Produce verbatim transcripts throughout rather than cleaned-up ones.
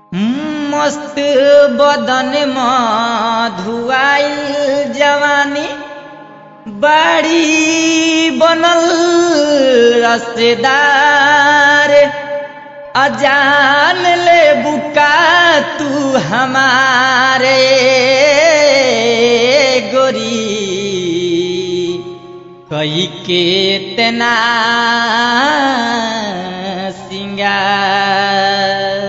मस्त बदन मधुआइल जवानी बाड़ी बनल रसेदार अजान ले बुका तू हमारे गोरी कई के तना सिंगार।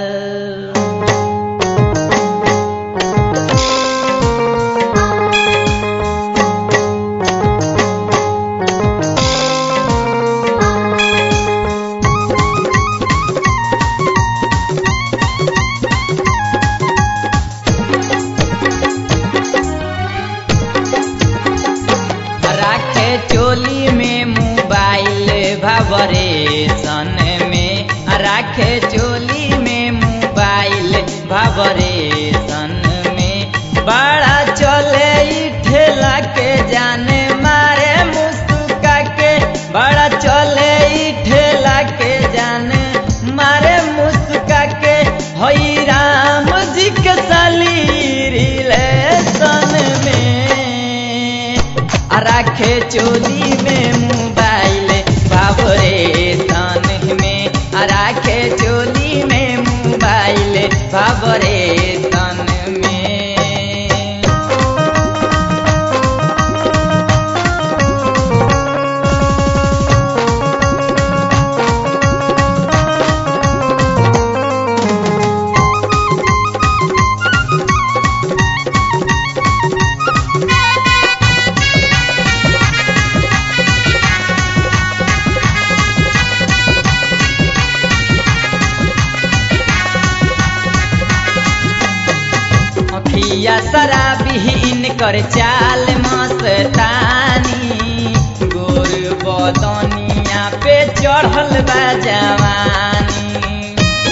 चोली में मोबाइल वाइब्रेशन में राखे चोली में मोबाइल वाइब्रेशन में बड़ा चले ठेला के जाने मारे मुस्का के बड़ा चले ठेला के जाने मारे मुस्का के हई राम जी के साली रिलेशन में राखे चोली में मोबाइल वाइब्रेशन में राखे चोली में मोबाइल वाइब्रेशन में। या शराबीन कर चाल मस्तानी गोर बदनिया पे चढ़ल बा जवानी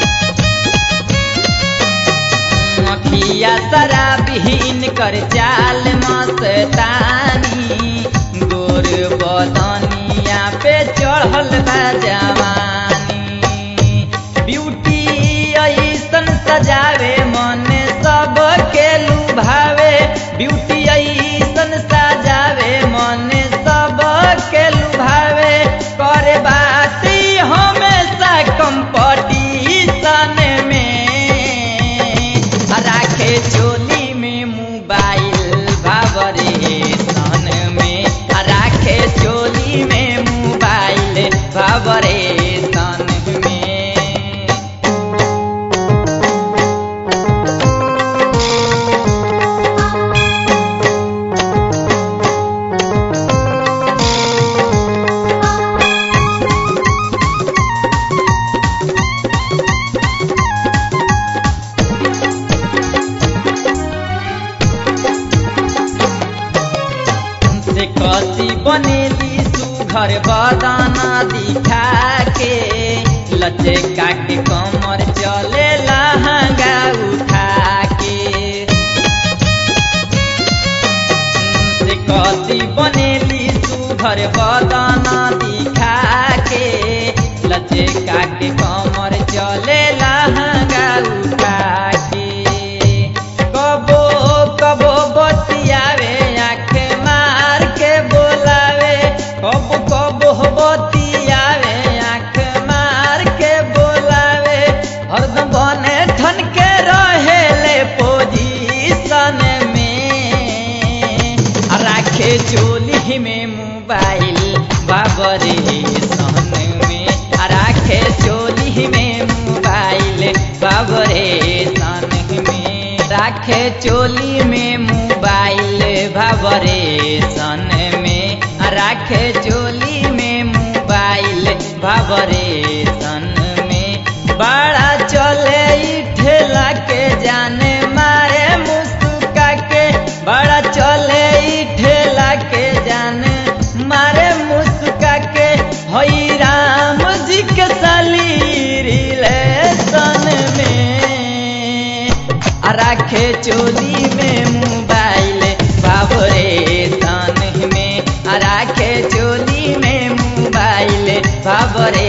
अखिया शराबीन कर चाल मस्तानी गोर बदनिया पे चढ़ल बा जवानी ब्यूटी ऐसन सजावे मन सब के लुभावे ब्यूटी ऐसन सजावे मन सब के लुभावे करे बात हमेशा कंपटीशन में राखे चोली में मोबाइल वाइब्रेशन में राखे चोली में मोबाइल वाइब्रेशन में। कसी बनेली सुघर बदाना दिखा के लचे काटे कमर चले लहंगा उठा के से कसी बनेली सुघर बदाना दिखा के लचे काटे कमर चले लहंगा उठा के कबो कबो बतियावे कब कब बतियावे आँख मार के बोलावे हरदम बने ठन के रहेले पोजीशन में राखे चोली में मोबाइल वाइब्रेशन में राखे चोली में मोबाइल वाइब्रेशन में राखे चोली में मोबाइल वाइब्रेशन में राखे चोली में मोबाइल वाइब्रेशन में बड़ा चले ठेला के जाने मारे मुस्का के बड़ा चले ठेला के जाने मारे मुस्का के हई राम जी के साली रिलेशन में राखे चोली में मोबाइल वाइब्रेशन में राखे चोली में मोबाइल वाइब्रेशन